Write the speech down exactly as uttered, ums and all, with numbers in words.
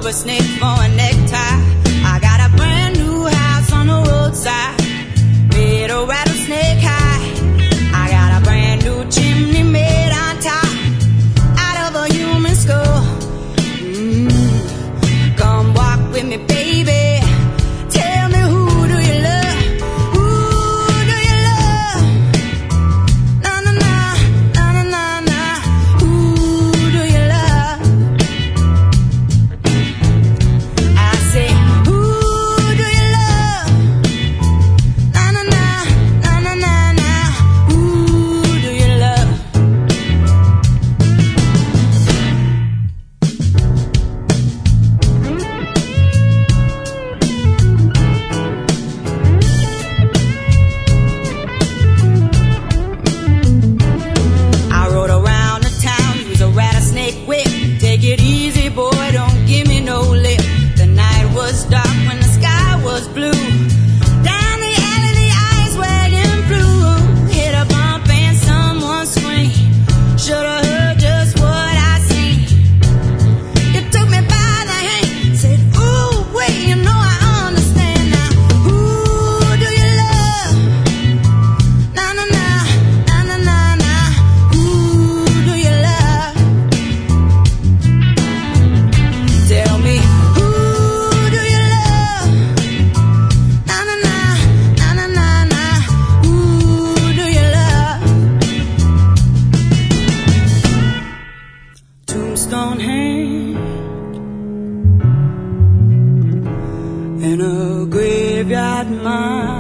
a snake for a necktie. I got a brand new house on the roadside, made a rattlesnake high. I got a brand new chimney made on top, out of a human skull. Mm. Come walk with me, baby. Tell me, who do you love? Who do you love? Na na na, na na na na. Who do you love? I say, who do you love? Na na na, na na na na. Who do you love? I rode around the town, use a rattlesnake whip. Take it easy, boy, don't give me no lip. The night was dark when the sky was blue. Down the alley, the ice wagon flew. Hit a bump and someone screamed. Should've heard just what I seen. You took me by the hand, said, ooh, wait, you know I understand now. Who do you love? Na na na, na na na na. Who do you love? Tell me, who do you love? Na na na, na na na na. Who do you love? Tombstone hand in a graveyard mine.